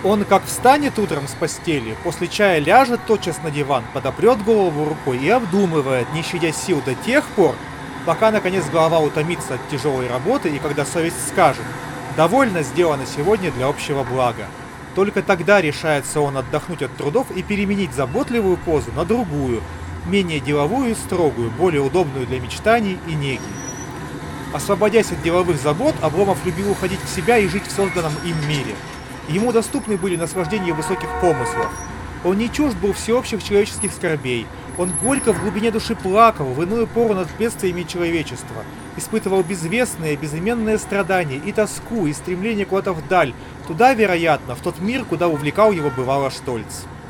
Он как встанет утром с постели, после чая ляжет тотчас на диван, подопрет голову рукой и обдумывает, не щадя сил до тех пор, пока наконец голова утомится от тяжелой работы и когда совесть скажет «довольно сделано сегодня для общего блага». Только тогда решается он отдохнуть от трудов и переменить заботливую позу на другую, менее деловую и строгую, более удобную для мечтаний и неги. Освободясь от деловых забот, Обломов любил уходить в себя и жить в созданном им мире. Ему доступны были наслаждения высоких помыслов. Он не чужд был всеобщих человеческих скорбей. Он горько в глубине души плакал в иную пору над бедствиями человечества, испытывал безвестные, безыменные страдания и тоску, и стремление куда-то вдаль, туда, вероятно, в тот мир, куда увлекал его бывало Штольц.